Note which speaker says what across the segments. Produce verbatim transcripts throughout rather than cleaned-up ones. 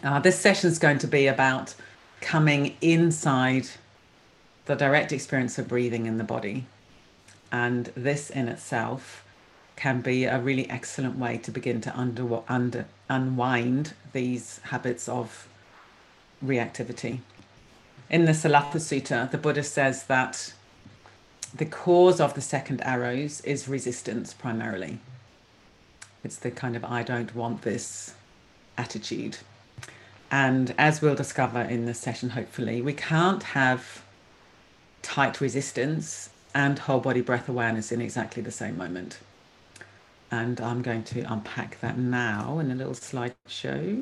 Speaker 1: Uh, this session is going to be about coming inside the direct experience of breathing in the body. And this in itself can be a really excellent way to begin to under, under, unwind these habits of reactivity. In the Salapa Sutta, the Buddha says that the cause of the second arrows is resistance primarily. It's the kind of I don't want this attitude. And as we'll discover in this session, hopefully, we can't have tight resistance and whole body breath awareness in exactly the same moment. And I'm going to unpack that now in a little slideshow.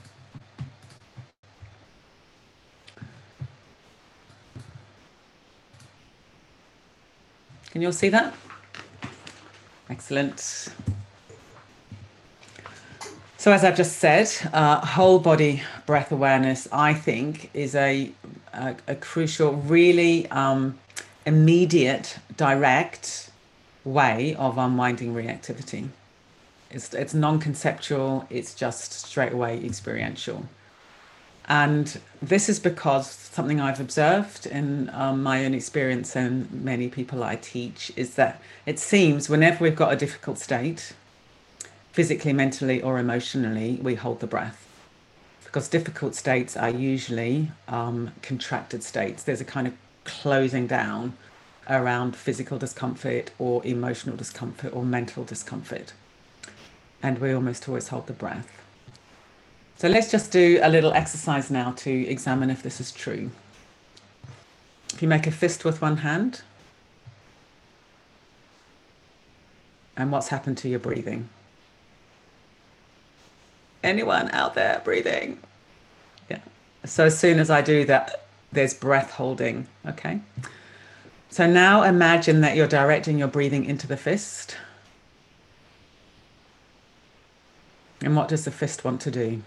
Speaker 1: Can you all see that? Excellent. So as I've just said, uh, whole body breath awareness, I think, is a, a, a crucial, really um, immediate, direct way of unwinding reactivity. It's, it's non-conceptual, it's just straight away experiential. And this is because something I've observed in um, my own experience and many people I teach is that it seems whenever we've got a difficult state, physically, mentally, or emotionally, we hold the breath. Because difficult states are usually um, contracted states. There's a kind of closing down around physical discomfort or emotional discomfort or mental discomfort. And we almost always hold the breath. So let's just do a little exercise now to examine if this is true. If you make a fist with one hand, and what's happened to your breathing? Anyone out there breathing? Yeah. So as soon as I do that, there's breath holding, okay? So now imagine that you're directing your breathing into the fist. And what does the fist want to do?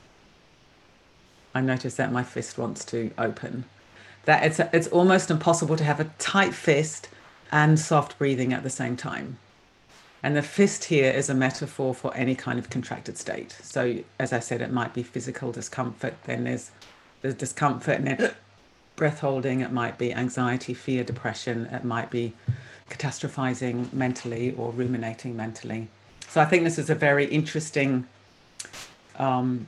Speaker 1: I notice that my fist wants to open. That it's, it's almost impossible to have a tight fist and soft breathing at the same time. And the fist here is a metaphor for any kind of contracted state. So as I said, it might be physical discomfort, then there's the discomfort and then breath holding, it might be anxiety, fear, depression, it might be catastrophizing mentally or ruminating mentally. So I think this is a very interesting um,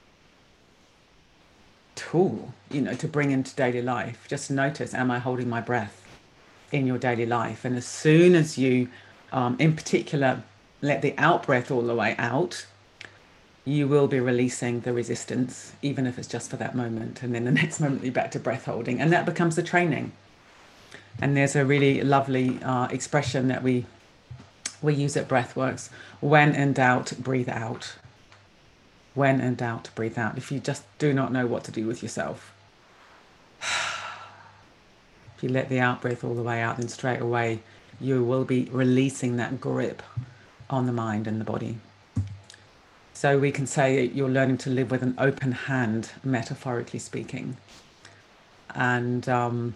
Speaker 1: tool, you know, to bring into daily life. Just notice, am I holding my breath in your daily life? And as soon as you Um, in particular, let the out breath all the way out, you will be releasing the resistance, even if it's just for that moment. And then the next moment you're back to breath holding. And that becomes the training. And there's a really lovely uh, expression that we we use at Breathworks. When in doubt, breathe out. When in doubt, breathe out. If you just do not know what to do with yourself, if you let the out breath all the way out, then straight away you will be releasing that grip on the mind and the body. So we can say you're learning to live with an open hand, metaphorically speaking. And um,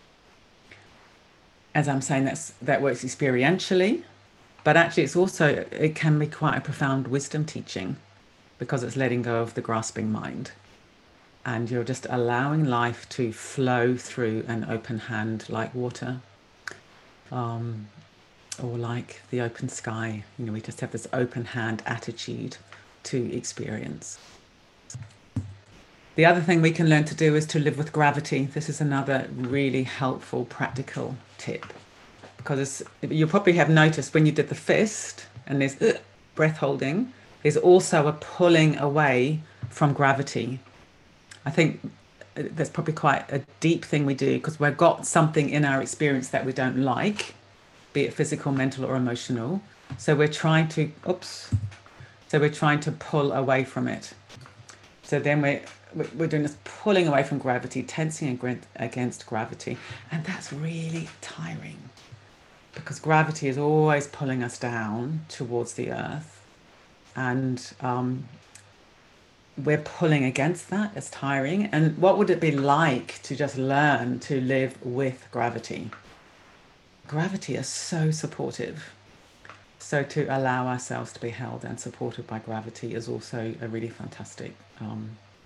Speaker 1: as I'm saying, that's, that works experientially, but actually it's also, it can be quite a profound wisdom teaching because it's letting go of the grasping mind. And you're just allowing life to flow through an open hand like water. Um, or like the open sky, you know, we just have this open hand attitude to experience. The other thing we can learn to do is to live with gravity. This is another really helpful, practical tip. Because you probably have noticed when you did the fist and there's uh, breath holding, there's also a pulling away from gravity. I think that's probably quite a deep thing we do because we've got something in our experience that we don't like, be it physical, mental, or emotional. So we're trying to, oops, so we're trying to pull away from it. So then we're, we're doing this pulling away from gravity, tensing against gravity. And that's really tiring because gravity is always pulling us down towards the earth. And um, we're pulling against that. It's tiring. And what would it be like to just learn to live with gravity? Gravity is so supportive. So to allow ourselves to be held and supported by gravity is also a really fantastic um,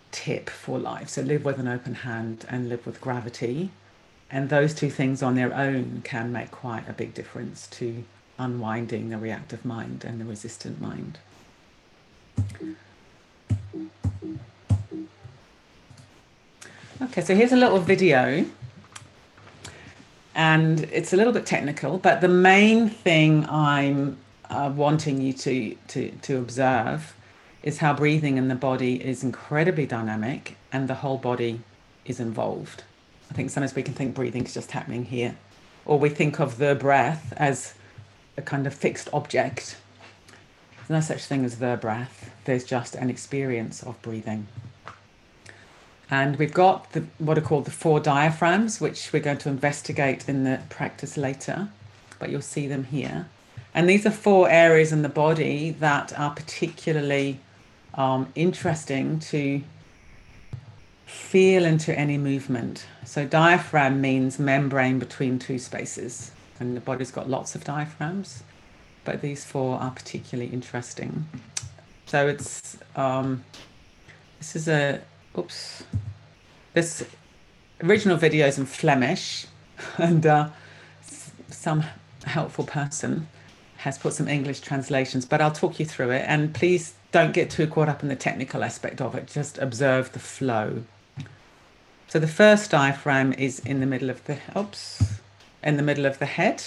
Speaker 1: tip for life. So live with an open hand and live with gravity. And those two things on their own can make quite a big difference to unwinding the reactive mind and the resistant mind. Okay, so here's a little video. And it's a little bit technical, but the main thing I'm uh, wanting you to, to, to observe is how breathing in the body is incredibly dynamic and the whole body is involved. I think sometimes we can think breathing is just happening here, or we think of the breath as a kind of fixed object. There's no such thing as the breath. There's just an experience of breathing. And we've got the, what are called the four diaphragms, which we're going to investigate in the practice later, but you'll see them here. And these are four areas in the body that are particularly um, interesting to feel into any movement. So diaphragm means membrane between two spaces, and the body's got lots of diaphragms, but these four are particularly interesting. So it's, um, this is a, oops, this original video is in Flemish, and uh, some helpful person has put some English translations, but I'll talk you through it. And please don't get too caught up in the technical aspect of it, just observe the flow. So the first diaphragm is in the middle of the, oops, in the middle of the head,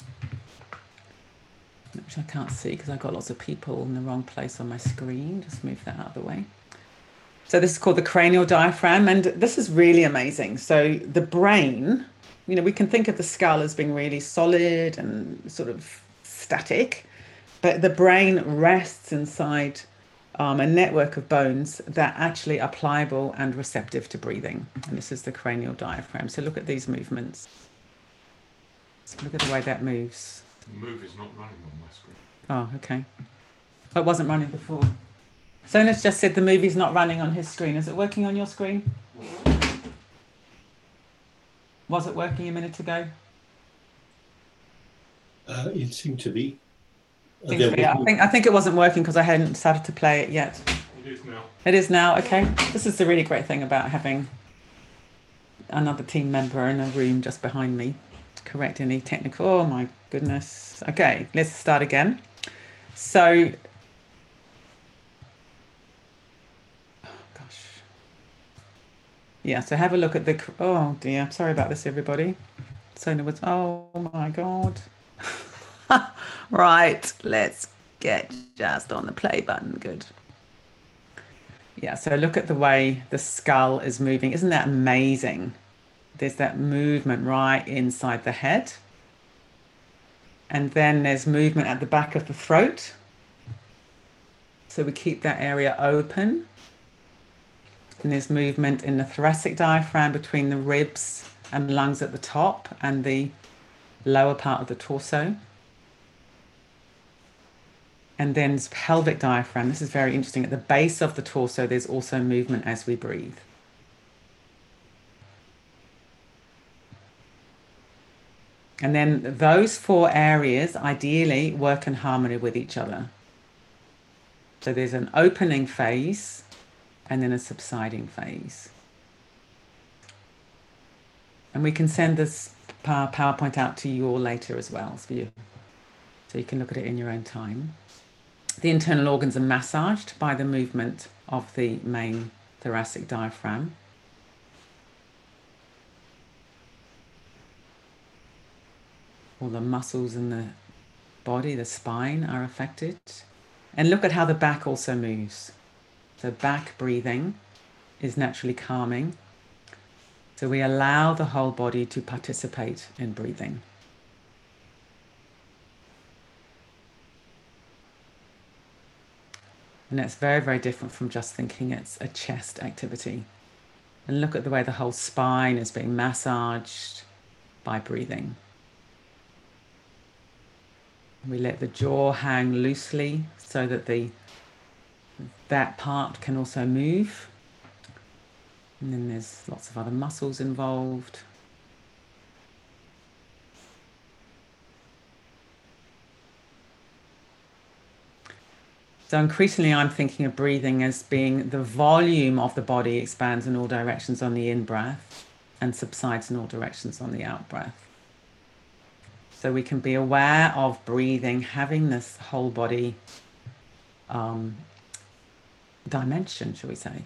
Speaker 1: which I can't see because I've got lots of people in the wrong place on my screen. Just move that out of the way. So this is called the cranial diaphragm, and this is really amazing. So the brain, you know, we can think of the skull as being really solid and sort of static, but the brain rests inside um, a network of bones that actually are pliable and receptive to breathing. And this is the cranial diaphragm. So look at these movements. So look at the way that moves.
Speaker 2: The move is not running on my screen.
Speaker 1: Oh, okay. It wasn't running before. Sona's just said the movie's not running on his screen. Is it working on your screen? Was it working a minute ago?
Speaker 3: Uh, it seemed to be. Uh,
Speaker 1: Seems to be. I think I think it wasn't working because I hadn't started to play it yet.
Speaker 2: It is now.
Speaker 1: It is now. Okay. This is the really great thing about having another team member in a room just behind me to correct any technical. Oh my goodness. Okay, let's start again. So. Yeah, so have a look at the, oh dear, sorry about this, everybody. Sona was, oh my God. Right, let's get just on the play button, good. Yeah, so look at the way the skull is moving. Isn't that amazing? There's that movement right inside the head. And then there's movement at the back of the throat. So we keep that area open. And there's movement in the thoracic diaphragm between the ribs and lungs at the top and the lower part of the torso. And then there's pelvic diaphragm. This is very interesting. At the base of the torso, there's also movement as we breathe. And then those four areas ideally work in harmony with each other. So there's an opening phase and then a subsiding phase. And we can send this PowerPoint out to you all later as well, for you, so you can look at it in your own time. The internal organs are massaged by the movement of the main thoracic diaphragm. All the muscles in the body, the spine, are affected. And look at how the back also moves. So back breathing is naturally calming. So we allow the whole body to participate in breathing. And that's very, very different from just thinking it's a chest activity. And look at the way the whole spine is being massaged by breathing. We let the jaw hang loosely so that the that part can also move. And then there's lots of other muscles involved. So increasingly, I'm thinking of breathing as being the volume of the body expands in all directions on the in-breath and subsides in all directions on the out-breath. So we can be aware of breathing, having this whole body um, dimension, shall we say.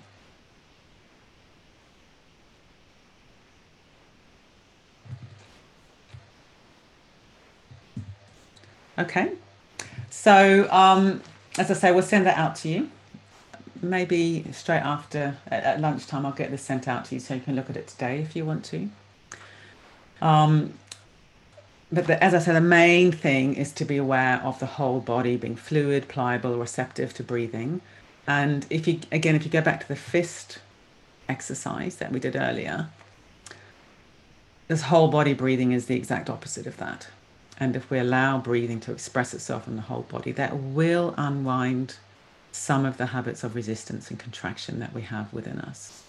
Speaker 1: Okay. So, um, as I say, we'll send that out to you. Maybe straight after, at, at lunchtime, I'll get this sent out to you so you can look at it today if you want to. Um, but the, as I said, the main thing is to be aware of the whole body being fluid, pliable, receptive to breathing. And if you, again, if you go back to the fist exercise that we did earlier, this whole body breathing is the exact opposite of that. And if we allow breathing to express itself in the whole body, that will unwind some of the habits of resistance and contraction that we have within us.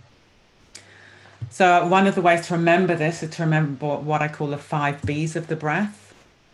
Speaker 1: So one of the ways to remember this is to remember what I call the five B's of the breath.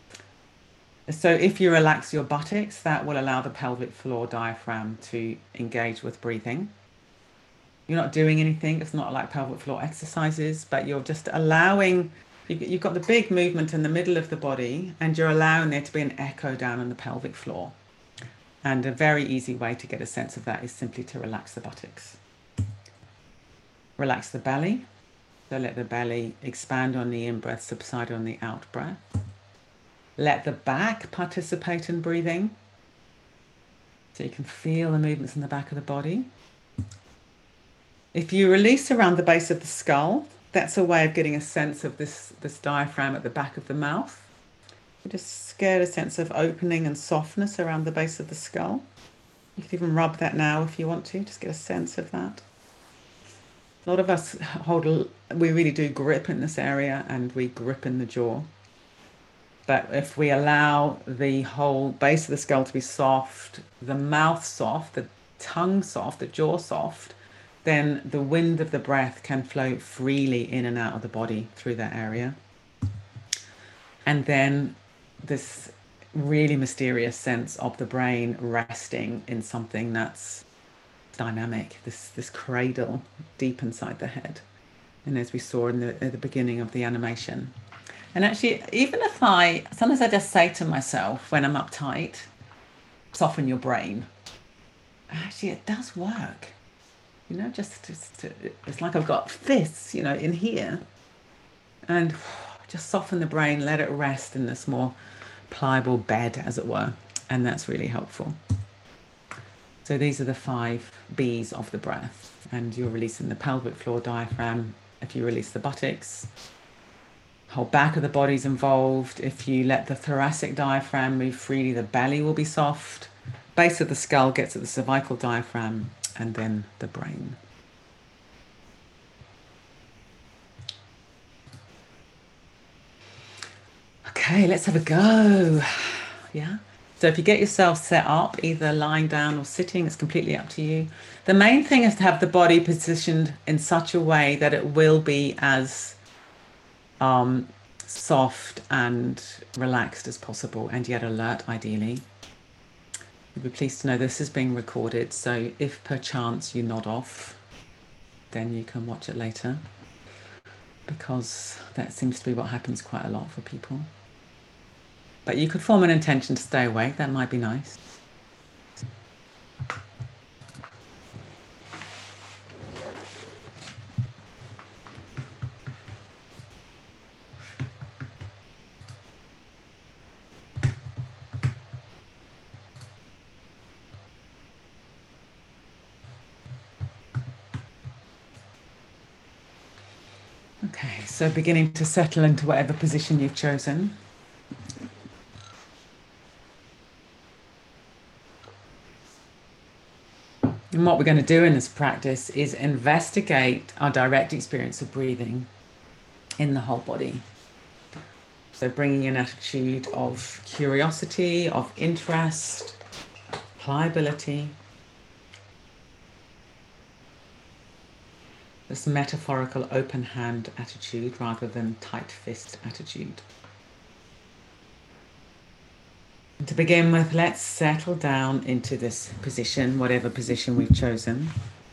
Speaker 1: So if you relax your buttocks, that will allow the pelvic floor diaphragm to engage with breathing. You're not doing anything. It's not like pelvic floor exercises, but you're just allowing, you've got the big movement in the middle of the body and you're allowing there to be an echo down on the pelvic floor. And a very easy way to get a sense of that is simply to relax the buttocks. Relax the belly. So let the belly expand on the in-breath, subside on the out-breath. Let the back participate in breathing. So you can feel the movements in the back of the body. If you release around the base of the skull, that's a way of getting a sense of this, this diaphragm at the back of the mouth. You just get a sense of opening and softness around the base of the skull. You can even rub that now if you want to, just get a sense of that. A lot of us hold, we really do grip in this area and we grip in the jaw. But if we allow the whole base of the skull to be soft, the mouth soft, the tongue soft, the jaw soft, then the wind of the breath can flow freely in and out of the body through that area. And then this really mysterious sense of the brain resting in something that's dynamic, this this cradle deep inside the head. And as we saw in the, at the beginning of the animation. And actually, even if I, sometimes I just say to myself when I'm uptight, soften your brain. Actually, it does work. You know, just, just it's like I've got fists, you know, in here. And just soften the brain, let it rest in this more pliable bed, as it were. And that's really helpful. So these are the five B's of the breath. And you're releasing the pelvic floor diaphragm. If you release the buttocks, whole back of the body's involved. If you let the thoracic diaphragm move freely, the belly will be soft. Base of the skull gets at the cervical diaphragm, and then the brain. Okay, let's have a go. Yeah. So if you get yourself set up, either lying down or sitting, it's completely up to you. The main thing is to have the body positioned in such a way that it will be as um, soft and relaxed as possible, and yet alert, ideally. You'll be pleased to know this is being recorded, so if perchance you nod off, then you can watch it later, because that seems to be what happens quite a lot for people. But you could form an intention to stay awake, that might be nice. Okay, so beginning to settle into whatever position you've chosen. And what we're going to do in this practice is investigate our direct experience of breathing in the whole body. So bringing an attitude of curiosity, of interest, pliability. This metaphorical open hand attitude rather than tight fist attitude. To begin with, let's settle down into this position, whatever position we've chosen.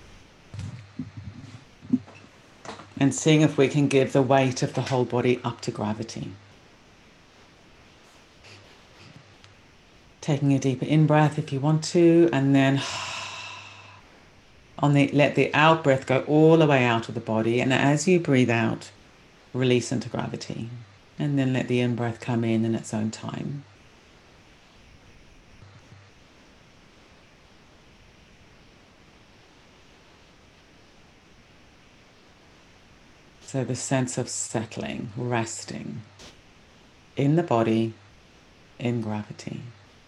Speaker 1: And seeing if we can give the weight of the whole body up to gravity. Taking a deeper in-breath if you want to, and then on the let the out-breath go all the way out of the body. And as you breathe out, release into gravity. And then let the in-breath come in in its own time. So the sense of settling, resting in the body, in gravity.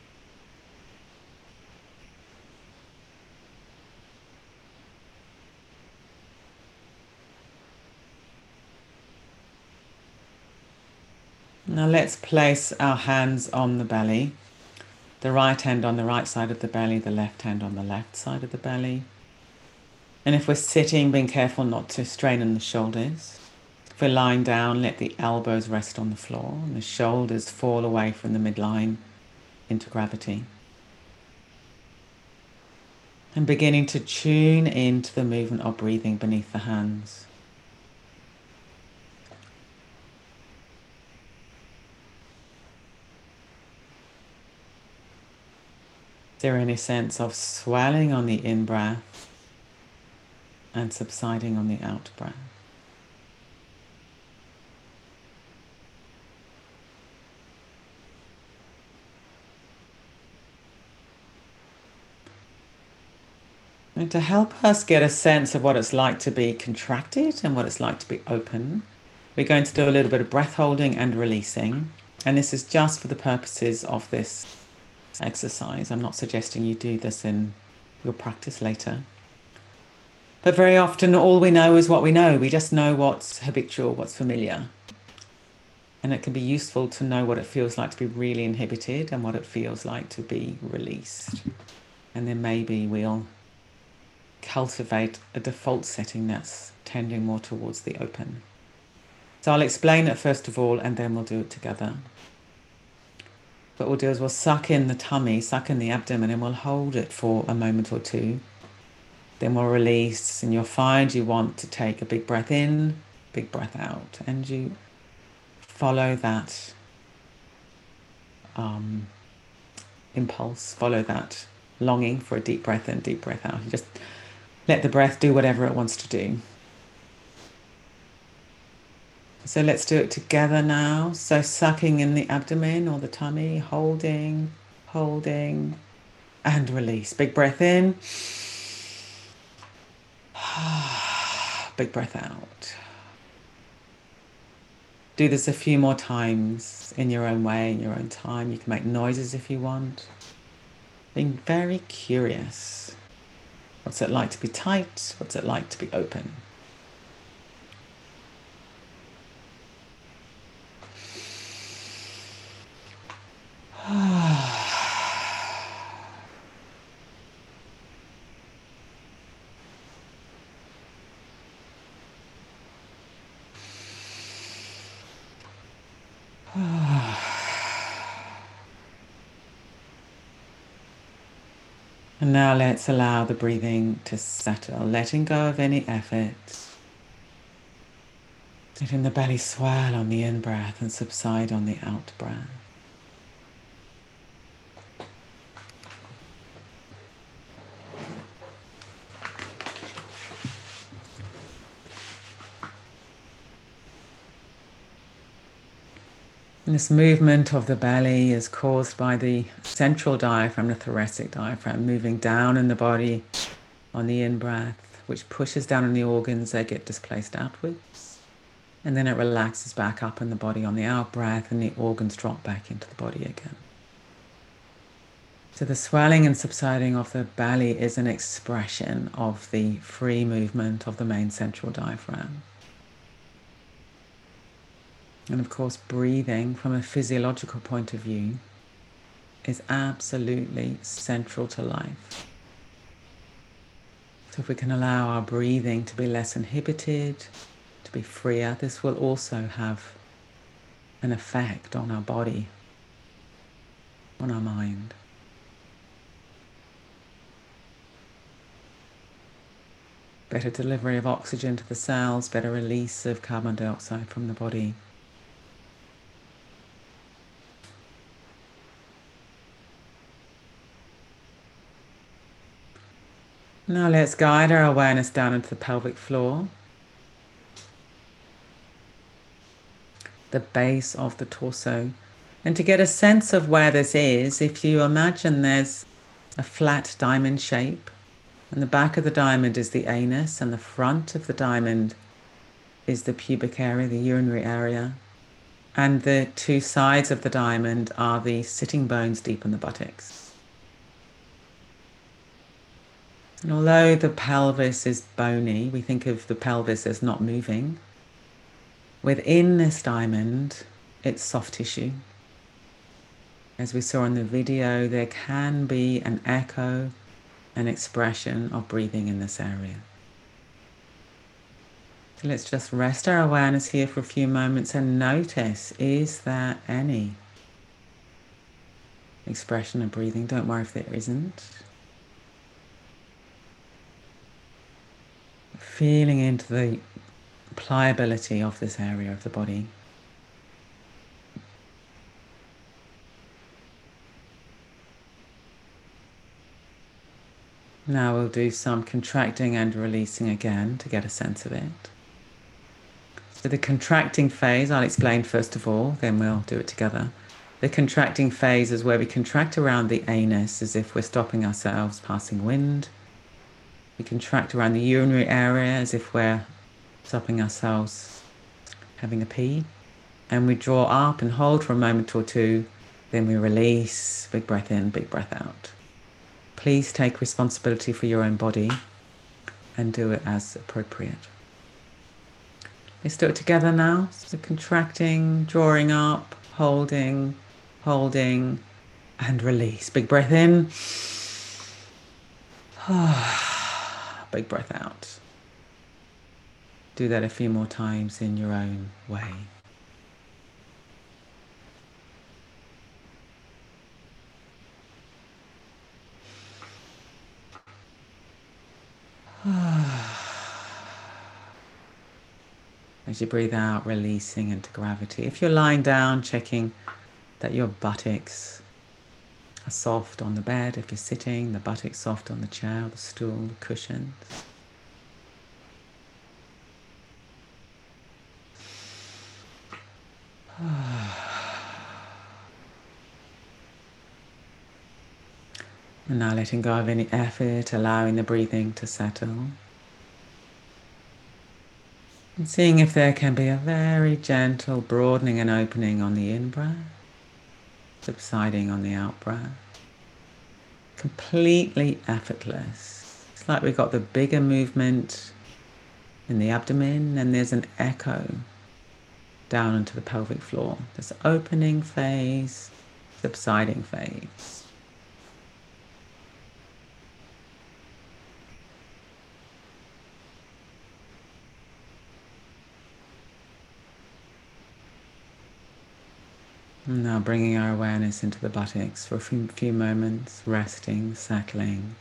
Speaker 1: Now let's place our hands on the belly, the right hand on the right side of the belly, the left hand on the left side of the belly. And if we're sitting, being careful not to strain in the shoulders. If we're lying down, let the elbows rest on the floor and the shoulders fall away from the midline into gravity. And beginning to tune into the movement of breathing beneath the hands. Is there any sense of swelling on the in-breath and subsiding on the out-breath? And to help us get a sense of what it's like to be contracted and what it's like to be open, we're going to do a little bit of breath holding and releasing. And this is just for the purposes of this exercise. I'm not suggesting you do this in your practice later. But very often all we know is what we know. We just know what's habitual, what's familiar. And it can be useful to know what it feels like to be really inhibited and what it feels like to be released. And then maybe we'll cultivate a default setting that's tending more towards the open. So I'll explain it first of all, and then we'll do it together. What we'll do is we'll suck in the tummy, suck in the abdomen, and we'll hold it for a moment or two. Then we'll release, and you'll find you want to take a big breath in, big breath out, and you follow that um, impulse, follow that longing for a deep breath in, deep breath out. You just let the breath do whatever it wants to do. So let's do it together now. So sucking in the abdomen or the tummy, holding, holding, and release. Big breath in. Big breath out. Do this a few more times in your own way, in your own time. You can make noises if you want. Being very curious. What's it like to be tight? What's it like to be open? And now let's allow the breathing to settle, letting go of any effort. Letting the belly swell on the in-breath and subside on the out-breath. And this movement of the belly is caused by the central diaphragm, the thoracic diaphragm, moving down in the body on the in-breath, which pushes down on the organs, they get displaced outwards. And then it relaxes back up in the body on the out-breath, and the organs drop back into the body again. So the swelling and subsiding of the belly is an expression of the free movement of the main central diaphragm. And of course, breathing from a physiological point of view is absolutely central to life. So if we can allow our breathing to be less inhibited, to be freer, this will also have an effect on our body. on our mind. Better delivery of oxygen to the cells, better release of carbon dioxide from the body. Now let's guide our awareness down into the pelvic floor, the base of the torso. And to get a sense of where this is, if you imagine there's a flat diamond shape, and the back of the diamond is the anus, and the front of the diamond is the pubic area, the urinary area, and the two sides of the diamond are the sitting bones deep in the buttocks. And although the pelvis is bony, we think of the pelvis as not moving. Within this diamond, it's soft tissue. As we saw in the video, there can be an echo, an expression of breathing in this area. So let's just rest our awareness here for a few moments and notice, is there any expression of breathing? Don't worry if there isn't. Feeling into the pliability of this area of the body. Now we'll do some contracting and releasing again to get a sense of it. So the contracting phase, I'll explain first of all, then we'll do it together. The contracting phase is where we contract around the anus as if we're stopping ourselves passing wind. We contract around the urinary area as if we're stopping ourselves having a pee. And we draw up and hold for a moment or two. Then we release, big breath in, big breath out. Please take responsibility for your own body and do it as appropriate. Let's do it together now. So contracting, drawing up, holding, holding, and release. Big breath in. Big breath out. Do that a few more times in your own way. As you breathe out, releasing into gravity. If you're lying down, checking that your buttocks are soft on the bed. If you're sitting, the buttocks soft on the chair, the stool, the cushions. And now letting go of any effort, allowing the breathing to settle. And seeing if there can be a very gentle broadening and opening on the in-breath, subsiding on the out-breath. Completely effortless. It's like we've got the bigger movement in the abdomen, and there's an echo down into the pelvic floor. This opening phase, subsiding phase. And now bringing our awareness into the buttocks for a few, few moments, resting, settling.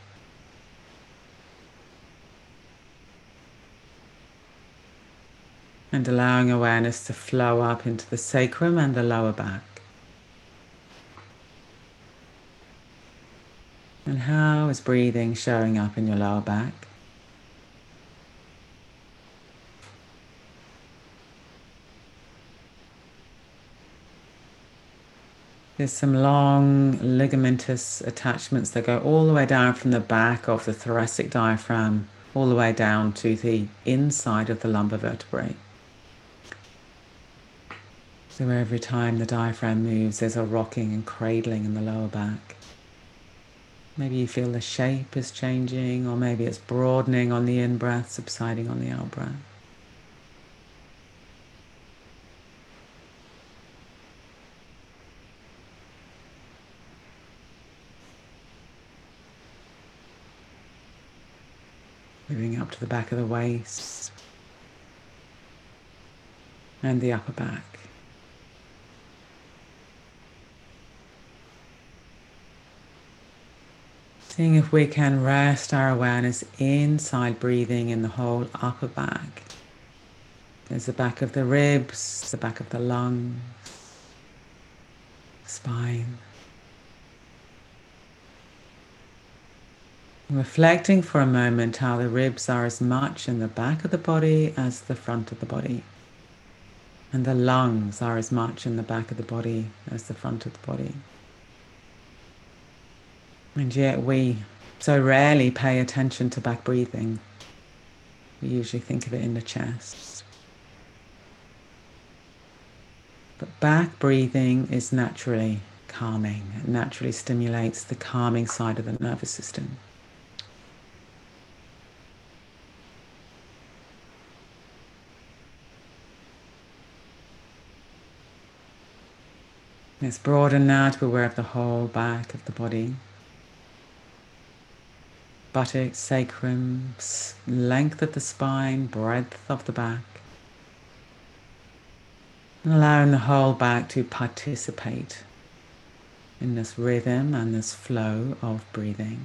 Speaker 1: And allowing awareness to flow up into the sacrum and the lower back. And how is breathing showing up in your lower back? There's some long ligamentous attachments that go all the way down from the back of the thoracic diaphragm, all the way down to the inside of the lumbar vertebrae. So every time the diaphragm moves, there's a rocking and cradling in the lower back. Maybe you feel the shape is changing, or maybe it's broadening on the in-breath, subsiding on the out-breath. Moving up to the back of the waist and the upper back. Seeing if we can rest our awareness inside breathing in the whole upper back. There's the back of the ribs, the back of the lungs, spine. Reflecting for a moment how the ribs are as much in the back of the body as the front of the body. And the lungs are as much in the back of the body as the front of the body. And yet we so rarely pay attention to back breathing. We usually think of it in the chest. But back breathing is naturally calming. It naturally stimulates the calming side of the nervous system. Let's broaden now to be aware of the whole back of the body. Buttocks, sacrum, length of the spine, breadth of the back. And allowing the whole back to participate in this rhythm and this flow of breathing.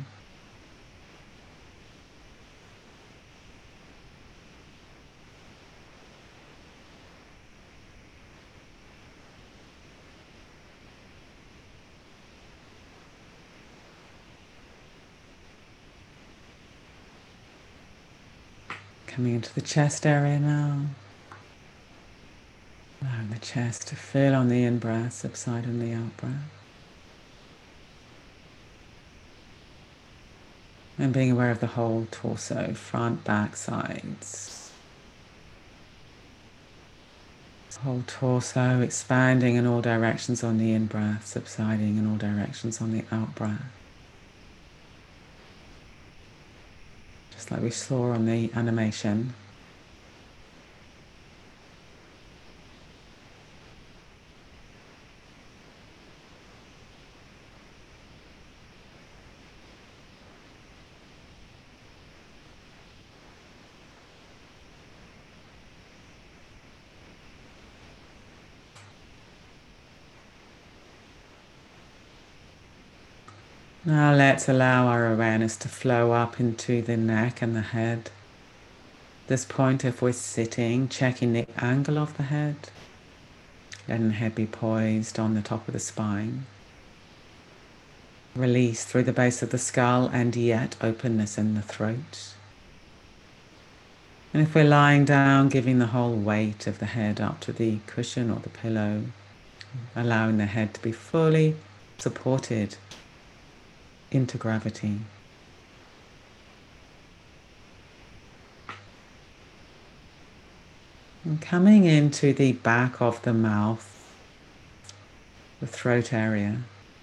Speaker 1: Coming into the chest area now. Allowing the chest to fill on the in-breath, subside on the out-breath. And being aware of the whole torso, front, back, sides. Whole torso expanding in all directions on the in-breath, subsiding in all directions on the out-breath. Just like we saw on the animation. Now let's allow our awareness to flow up into the neck and the head. At this point, if we're sitting, checking the angle of the head, letting the head be poised on the top of the spine. Release through the base of the skull and yet openness in the throat. And if we're lying down, giving the whole weight of the head up to the cushion or the pillow, allowing the head to be fully supported into gravity. And coming into the back of the mouth, the throat area.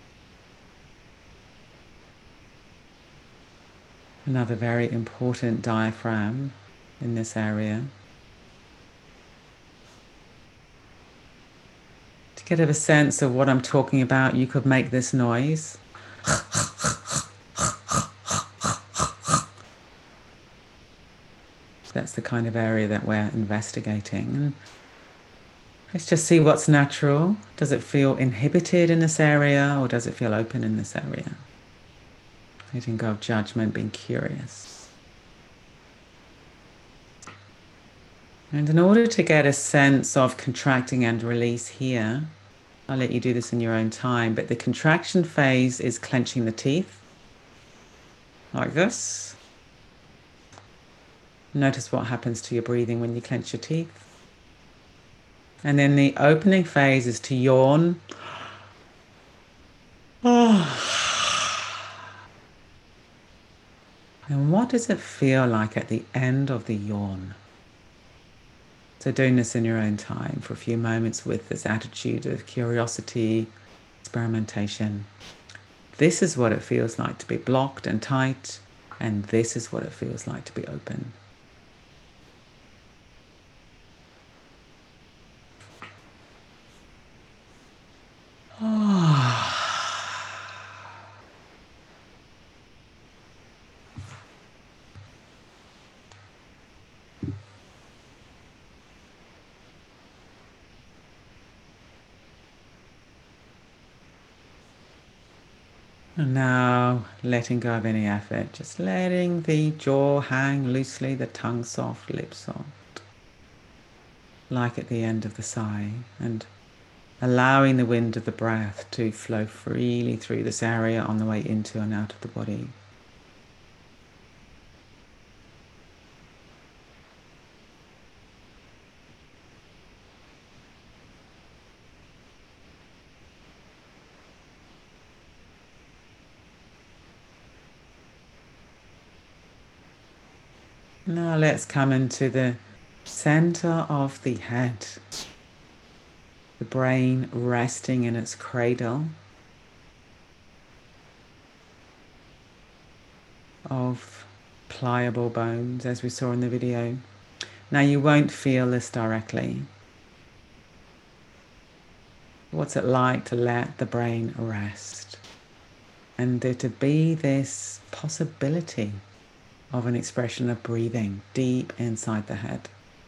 Speaker 1: Another very important diaphragm in this area. To get a sense of what I'm talking about, you could make this noise. That's the kind of area that we're investigating. Let's just see what's natural. Does it feel inhibited in this area, or does it feel open in this area? Letting go of judgment, being curious. And in order to get a sense of contracting and release here, I'll let you do this in your own time, but the contraction phase is clenching the teeth, like this. Notice what happens to your breathing when you clench your teeth. And then the opening phase is to yawn. And what does it feel like at the end of the yawn? So doing this in your own time for a few moments with this attitude of curiosity, experimentation. This is what it feels like to be blocked and tight, and this is what it feels like to be open. And now letting go of any effort, just letting the jaw hang loosely, the tongue soft, lips soft, like at the end of the sigh, and allowing the wind of the breath to flow freely through this area on the way into and out of the body. Now let's come into the center of the head, the brain resting in its cradle of pliable bones, as we saw in the video. Now you won't feel this directly. What's it like to let the brain rest? And there to be this possibility of an expression of breathing deep inside the head.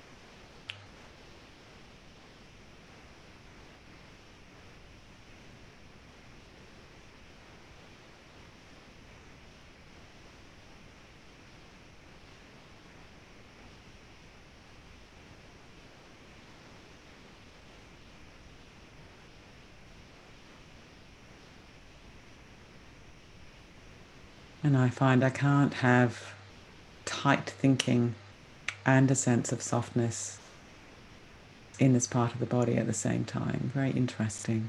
Speaker 1: And I find I can't have tight thinking and a sense of softness in this part of the body at the same time. Very interesting.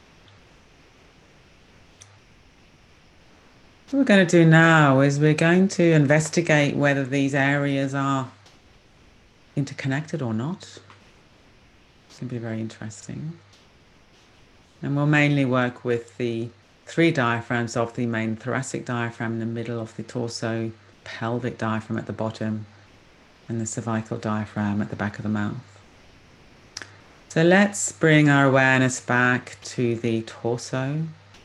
Speaker 1: What we're going to do now is we're going to investigate whether these areas are interconnected or not. It's going to be very interesting. And we'll mainly work with the three diaphragms of the main thoracic diaphragm in the middle of the torso, pelvic diaphragm at the bottom, and the cervical diaphragm at the back of the mouth. So let's bring our awareness back to the torso.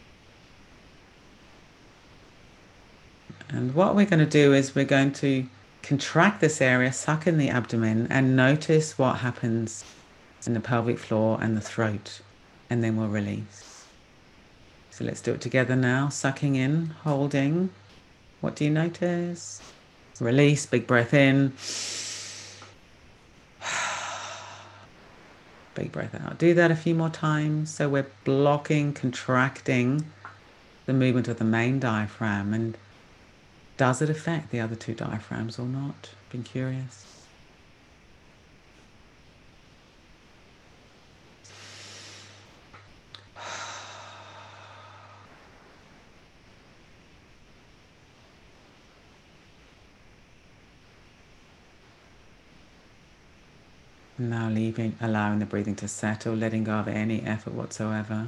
Speaker 1: And what we're going to do is we're going to contract this area, suck in the abdomen, and notice what happens in the pelvic floor and the throat, and then we'll release. So let's do it together now. Sucking in, holding. What do you notice? Release, big breath in. Big breath out. Do that a few more times. So we're blocking, contracting the movement of the main diaphragm. And does it affect the other two diaphragms or not? Been curious. Now leaving, allowing the breathing to settle, letting go of any effort whatsoever.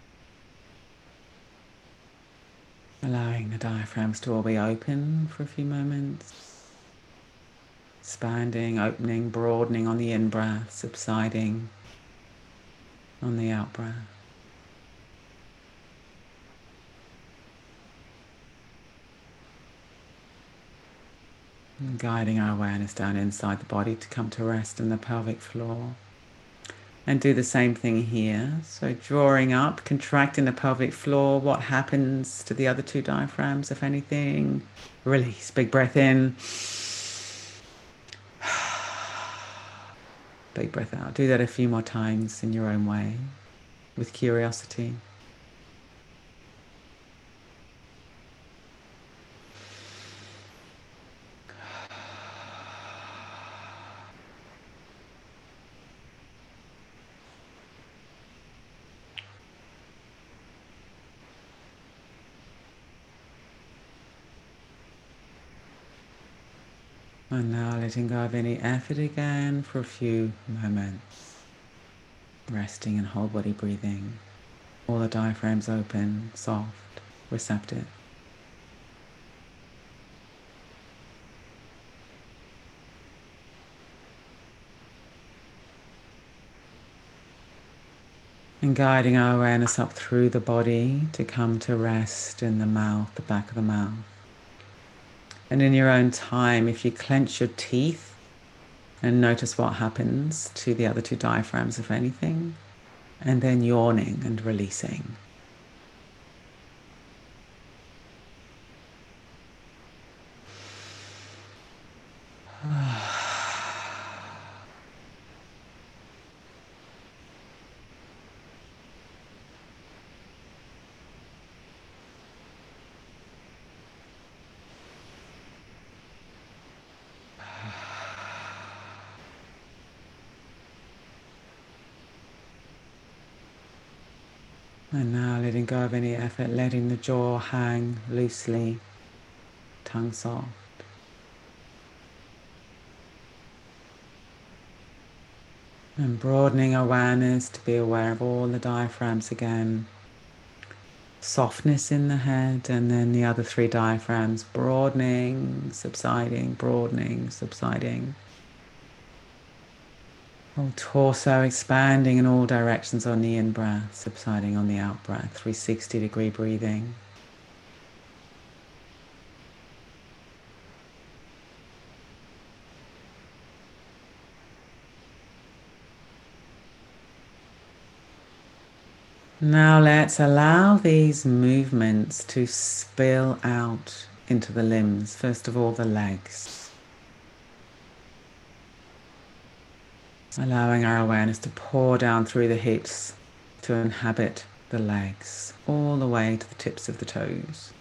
Speaker 1: Allowing the diaphragms to all be open for a few moments. Expanding, opening, broadening on the in-breath, subsiding on the out-breath. And guiding our awareness down inside the body to come to rest in the pelvic floor. And do the same thing here. So drawing up, contracting the pelvic floor. What happens to the other two diaphragms, if anything? Release, big breath in. Big breath out. Do that a few more times in your own way, with curiosity. And now letting go of any effort again for a few moments. Resting in whole body breathing. All the diaphragms open, soft, receptive. And guiding our awareness up through the body to come to rest in the mouth, the back of the mouth. And in your own time, if you clench your teeth and notice what happens to the other two diaphragms, if anything, and then yawning and releasing. And now letting go of any effort, letting the jaw hang loosely, tongue soft. And broadening awareness to be aware of all the diaphragms again. Softness in the head, and then the other three diaphragms broadening, subsiding, broadening, subsiding. Whole torso expanding in all directions on the in-breath, subsiding on the out-breath, three hundred sixty degree breathing. Now let's allow these movements to spill out into the limbs. First of all, the legs. Allowing our awareness to pour down through the hips to inhabit the legs, all the way to the tips of the toes.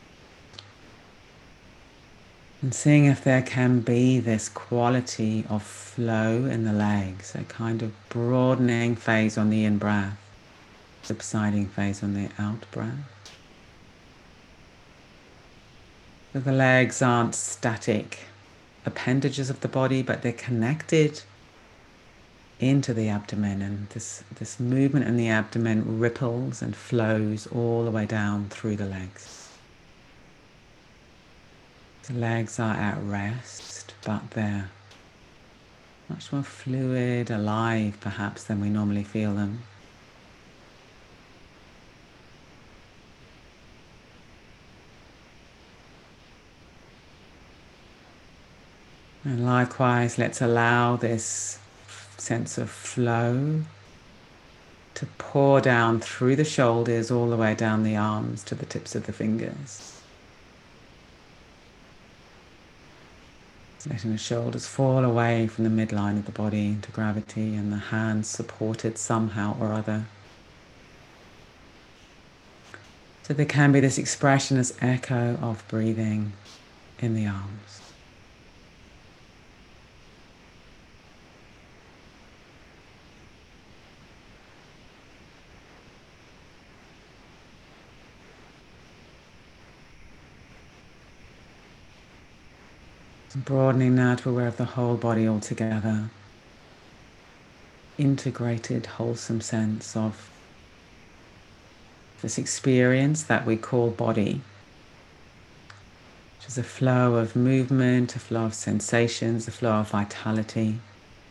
Speaker 1: And seeing if there can be this quality of flow in the legs, a kind of broadening phase on the in-breath, subsiding phase on the out-breath. So the legs aren't static appendages of the body, but they're connected into the abdomen, and this, this movement in the abdomen ripples and flows all the way down through the legs. The legs are at rest, but they're much more fluid, alive perhaps than we normally feel them. And likewise, let's allow this sense of flow to pour down through the shoulders all the way down the arms to the tips of the fingers. Letting the shoulders fall away from the midline of the body into gravity, and the hands supported somehow or other. So there can be this expression as echo of breathing in the arms. Broadening now to aware of the whole body altogether. Integrated, wholesome sense of this experience that we call body, which is a flow of movement, a flow of sensations, a flow of vitality.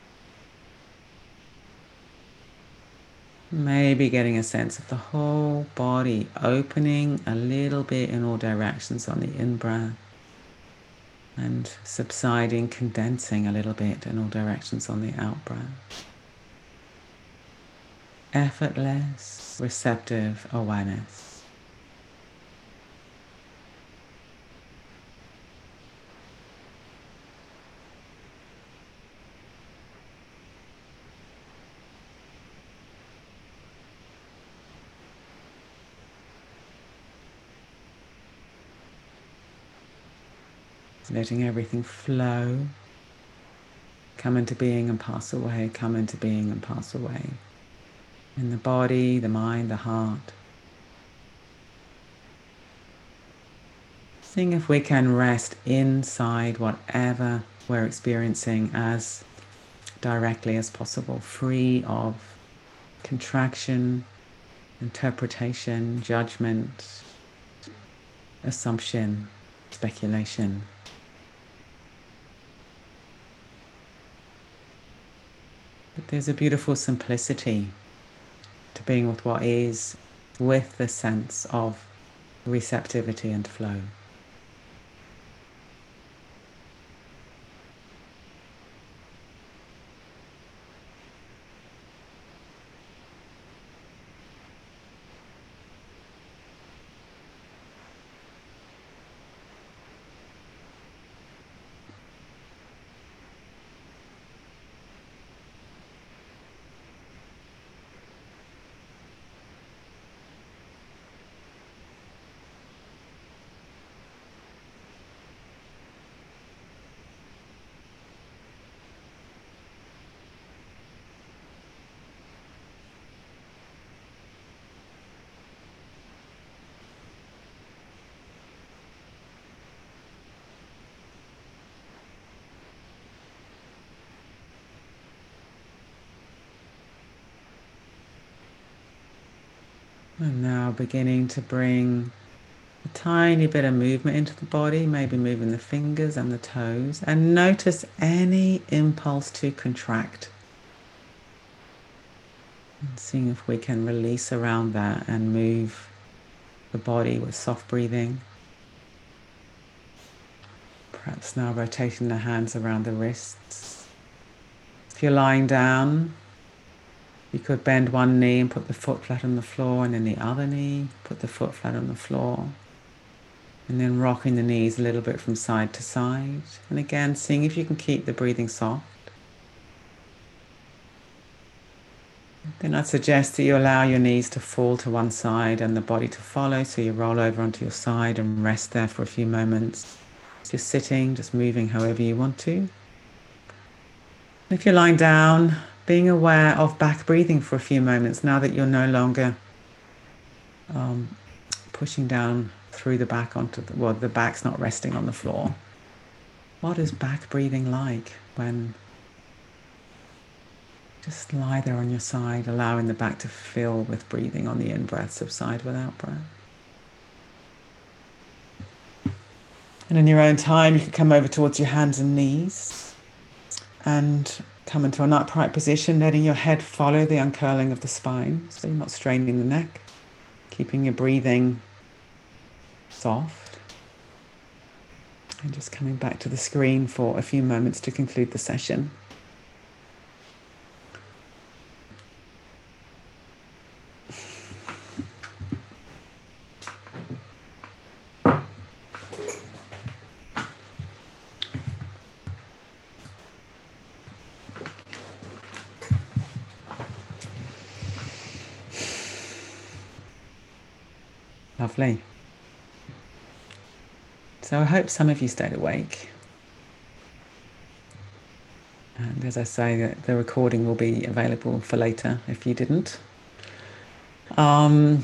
Speaker 1: Maybe getting a sense of the whole body opening a little bit in all directions on the in-breath, and subsiding, condensing a little bit in all directions on the out-breath. Effortless, receptive awareness. Letting everything flow, come into being and pass away, come into being and pass away. In the body, the mind, the heart. Seeing if we can rest inside whatever we're experiencing as directly as possible, free of contraction, interpretation, judgment, assumption, speculation. But there's a beautiful simplicity to being with what is, with the sense of receptivity and flow. And now beginning to bring a tiny bit of movement into the body, maybe moving the fingers and the toes, and notice any impulse to contract. And seeing if we can release around that and move the body with soft breathing. Perhaps now rotating the hands around the wrists. If you're lying down, you could bend one knee and put the foot flat on the floor, and then the other knee, put the foot flat on the floor. And then rocking the knees a little bit from side to side. And again, seeing if you can keep the breathing soft. Then I'd suggest that you allow your knees to fall to one side and the body to follow. So you roll over onto your side and rest there for a few moments. Just sitting, just moving however you want to. If you're lying down, being aware of back breathing for a few moments now that you're no longer um, pushing down through the back onto the, well, the back's not resting on the floor. What is back breathing like when just lie there on your side, allowing the back to fill with breathing on the in-breath, subside with out-breath. And in your own time, you can come over towards your hands and knees and come into an upright position, letting your head follow the uncurling of the spine, so you're not straining the neck, keeping your breathing soft. And just coming back to the screen for a few moments to conclude the session. Lovely. So I hope some of you stayed awake. And as I say, the recording will be available for later if you didn't. Um,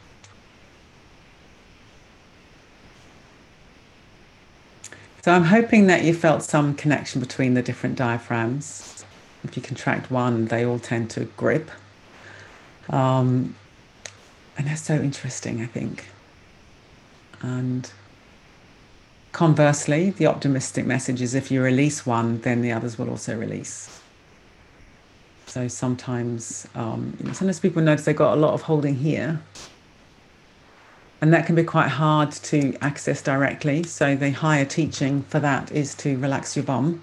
Speaker 1: so I'm hoping that you felt some connection between the different diaphragms. If you contract one, they all tend to grip. Um, and that's so interesting, I think. And conversely, the optimistic message is if you release one, then the others will also release. So sometimes, um, you know, sometimes people notice they've got a lot of holding here. And that can be quite hard to access directly. So the higher teaching for that is to relax your bum.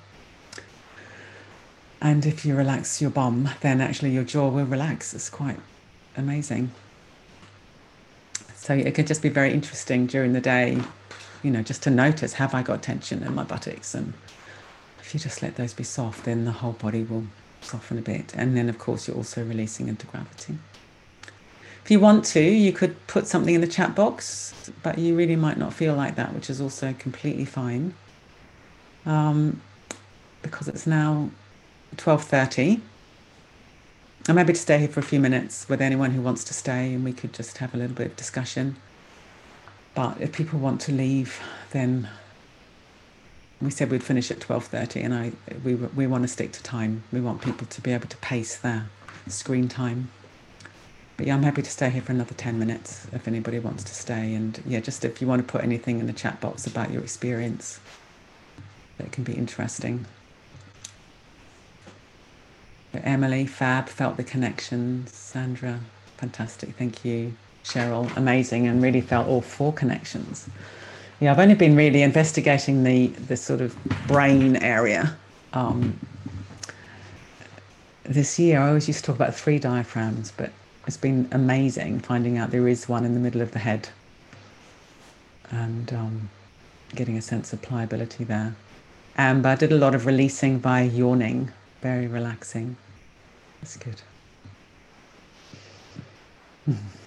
Speaker 1: And if you relax your bum, then actually your jaw will relax. It's quite amazing. So it could just be very interesting during the day, you know, just to notice, have I got tension in my buttocks? And if you just let those be soft, then the whole body will soften a bit. And then, of course, you're also releasing into gravity. If you want to, you could put something in the chat box, but you really might not feel like that, which is also completely fine. Um, because it's now twelve thirty. I'm happy to stay here for a few minutes with anyone who wants to stay, and we could just have a little bit of discussion. But if people want to leave, then we said we'd finish at twelve thirty, and I we we want to stick to time. We want people to be able to pace their screen time. But yeah, I'm happy to stay here for another ten minutes if anybody wants to stay. And yeah, just if you want to put anything in the chat box about your experience, that can be interesting. Emily, fab, felt the connection. Sandra, fantastic, thank you. Cheryl, amazing, and really felt all four connections. Yeah, I've only been really investigating the the sort of brain area um, this year. I always used to talk about three diaphragms, but it's been amazing finding out there is one in the middle of the head and um, getting a sense of pliability there. And I did a lot of releasing by yawning, very relaxing. That's good. Mm.